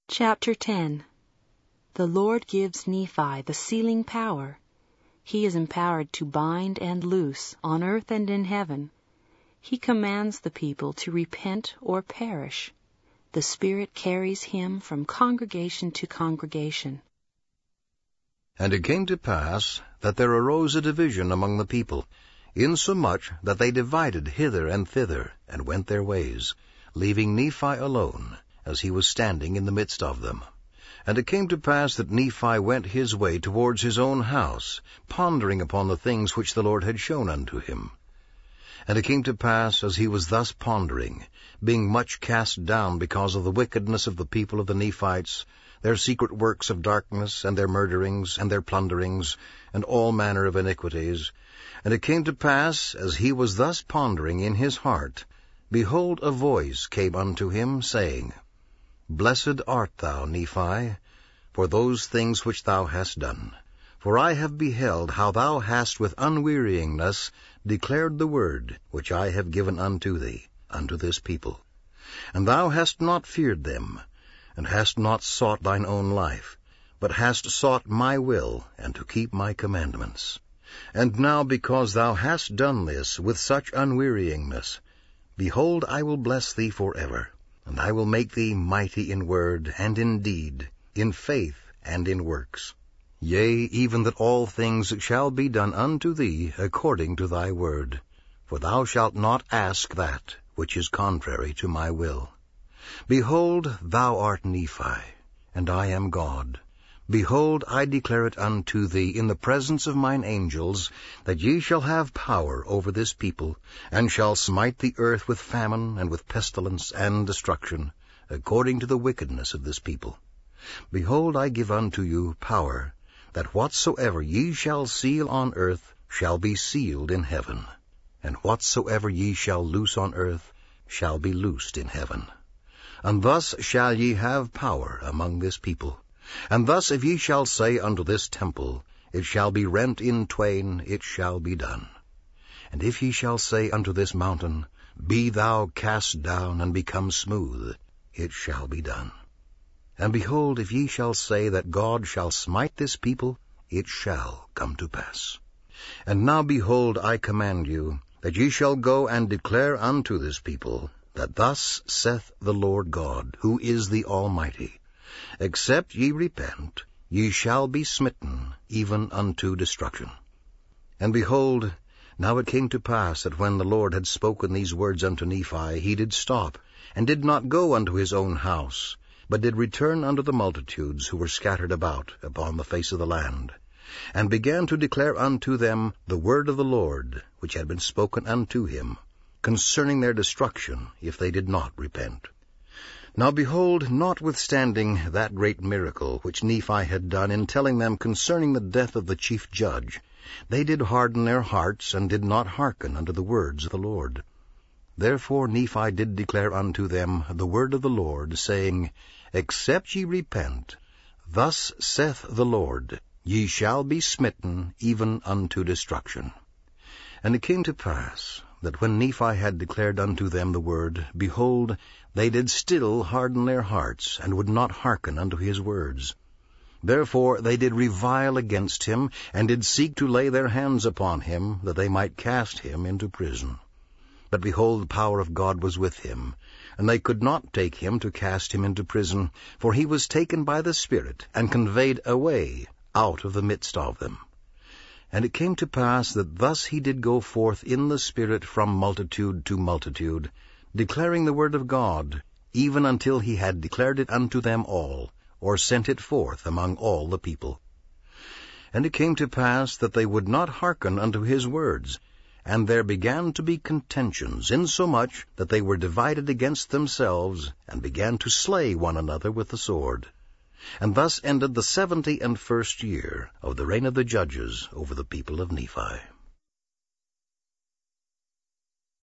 Chapter 10. The Lord gives Nephi the sealing power. He is empowered to bind and loose on earth and in heaven. He commands the people to repent or perish. The Spirit carries him from congregation to congregation. And it came to pass that there arose a division among the people, insomuch that they divided hither and thither, and went their ways, leaving Nephi alone, as he was standing in the midst of them. And it came to pass that Nephi went his way towards his own house, pondering upon the things which the Lord had shown unto him. And it came to pass, as he was thus pondering, being much cast down because of the wickedness of the people of the Nephites, their secret works of darkness, and their murderings, and their plunderings, and all manner of iniquities. And it came to pass, as he was thus pondering in his heart, behold, a voice came unto him, saying, Blessed art thou, Nephi, for those things which thou hast done. For I have beheld how thou hast with unwearyingness declared the word which I have given unto thee, unto this people. And thou hast not feared them, and hast not sought thine own life, but hast sought my will, and to keep my commandments. And now, because thou hast done this with such unwearyingness, behold, I will bless thee forever. And I will make thee mighty in word and in deed, in faith and in works. Yea, even that all things shall be done unto thee according to thy word. For thou shalt not ask that which is contrary to my will. Behold, thou art Nephi, and I am God. Behold, I declare it unto thee in the presence of mine angels, that ye shall have power over this people, and shall smite the earth with famine, and with pestilence, and destruction, according to the wickedness of this people. Behold, I give unto you power, that whatsoever ye shall seal on earth shall be sealed in heaven, and whatsoever ye shall loose on earth shall be loosed in heaven. And thus shall ye have power among this people. And thus if ye shall say unto this temple, It shall be rent in twain, it shall be done. And if ye shall say unto this mountain, Be thou cast down and become smooth, it shall be done. And behold, if ye shall say that God shall smite this people, it shall come to pass. And now behold, I command you, that ye shall go and declare unto this people, that thus saith the Lord God, who is the Almighty, Except ye repent, ye shall be smitten, even unto destruction. And behold, now it came to pass that when the Lord had spoken these words unto Nephi, he did stop, and did not go unto his own house, but did return unto the multitudes who were scattered about upon the face of the land, and began to declare unto them the word of the Lord, which had been spoken unto him, concerning their destruction, if they did not repent. Now behold, notwithstanding that great miracle which Nephi had done in telling them concerning the death of the chief judge, they did harden their hearts, and did not hearken unto the words of the Lord. Therefore Nephi did declare unto them the word of the Lord, saying, Except ye repent, thus saith the Lord, ye shall be smitten even unto destruction. And it came to pass, that when Nephi had declared unto them the word, behold, they did still harden their hearts, and would not hearken unto his words. Therefore they did revile against him, and did seek to lay their hands upon him, that they might cast him into prison. But behold, the power of God was with him, and they could not take him to cast him into prison, for he was taken by the Spirit, and conveyed away out of the midst of them. And it came to pass that thus he did go forth in the Spirit from multitude to multitude, declaring the word of God, even until he had declared it unto them all, or sent it forth among all the people. And it came to pass that they would not hearken unto his words, and there began to be contentions, insomuch that they were divided against themselves, and began to slay one another with the sword. And thus ended the 71st year of the reign of the judges over the people of Nephi.